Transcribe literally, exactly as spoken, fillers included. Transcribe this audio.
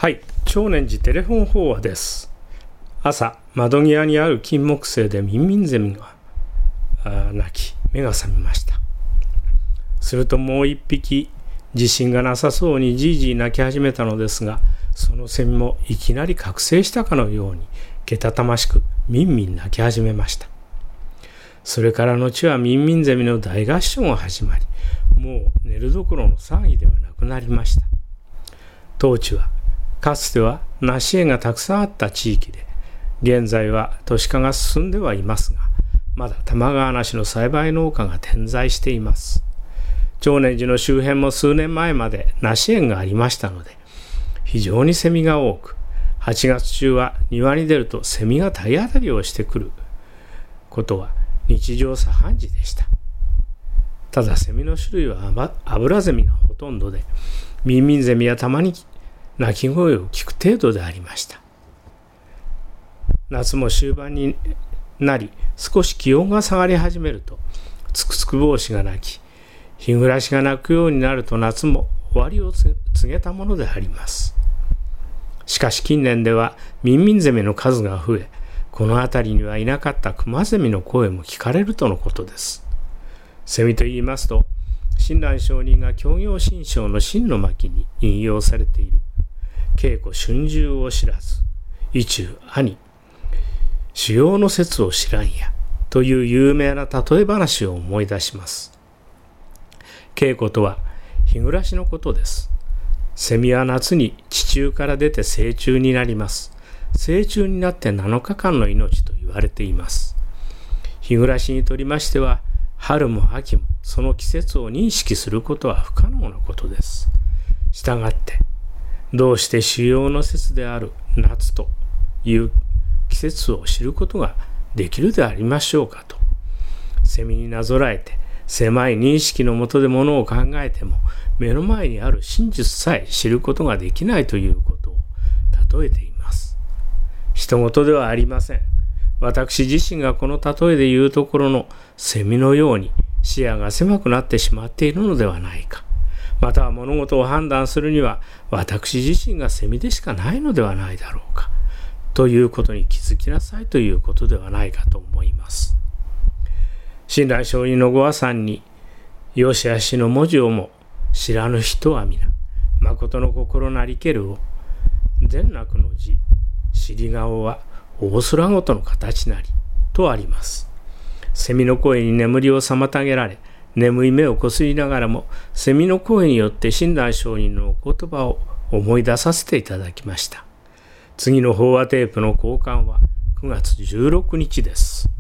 はい、長年寺テレフォン法話です。朝、窓際にある金木犀でミンミンゼミが鳴き、目が覚めました。するともう一匹、自信がなさそうにじいじい鳴き始めたのですが、そのセミもいきなり覚醒したかのように、けたたましくミンミン鳴き始めました。それから後はミンミンゼミの大合唱が始まり、もう寝るどころの騒ぎではなくなりました。当地は、かつては梨園がたくさんあった地域で、現在は都市化が進んではいますが、まだ玉川梨の栽培農家が点在しています。長年寺の周辺も数年前まで梨園がありましたので、非常にセミが多く、はちがつ中は庭に出るとセミが体当たりをしてくることは日常茶飯事でした。ただセミの種類はアブラゼミがほとんどで、ミンミンゼミはたまに鳴き声を聞く程度でありました。夏も終盤になり、少し気温が下がり始めると、つくつく帽子が鳴き、日暮らしが鳴くようになると夏も終わりを告げたものであります。しかし近年ではミンミンゼミの数が増え、この辺りにはいなかったクマゼミの声も聞かれるとのことです。セミと言いますと、親鸞上人が教行信証の真の巻に引用されている、稽古春秋を知らず、意中兄、主要の説を知らんや、という有名な例え話を思い出します。稽古とは日暮らしのことです。セミは夏に地中から出て成虫になります。成虫になってなのかかんの命と言われています。日暮らしにとりましては、春も秋もその季節を認識することは不可能なことです。したがって、どうして主要の節である夏という季節を知ることができるでありましょうかと、セミになぞらえて狭い認識のもとでものを考えても目の前にある真実さえ知ることができないということを例えています。人事ではありません。私自身がこの例えで言うところのセミのように視野が狭くなってしまっているのではないか。または物事を判断するには私自身がセミでしかないのではないだろうか。ということに気づきなさいということではないかと思います。親鸞上人のご和算に、よしあしの文字をも知らぬ人は皆、誠の心なりけるを、善悪の字、尻顔は大空ごとの形なり、とあります。セミの声に眠りを妨げられ、眠い目をこすりながらも、セミの声によって親鸞上人のお言葉を思い出させていただきました。次の法話テープの交換はくがつじゅうろくにちです。